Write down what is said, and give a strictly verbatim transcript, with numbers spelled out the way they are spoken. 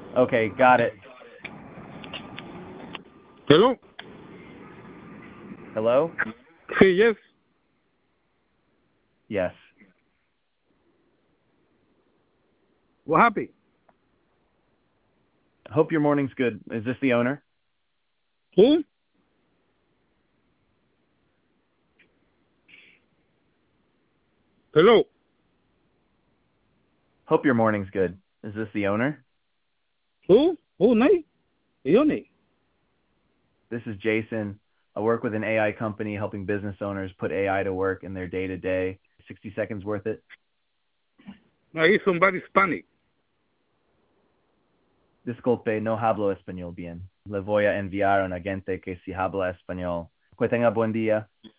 Okay, got it. Hello? Hello? Sí, yes. Yes. What happened? Hope your morning's good. Is this the owner? Who? Hello? Hope your morning's good. Is this the owner? Who? Who, Nate? Yo, Nate. This is Jason. I work with an A I company helping business owners put A I to work in their day-to-day. sixty seconds worth it? Ahí somebody Hispanic. Disculpe, no hablo español bien. Le voy a enviar a un agente que sí habla español. Que tenga buen día.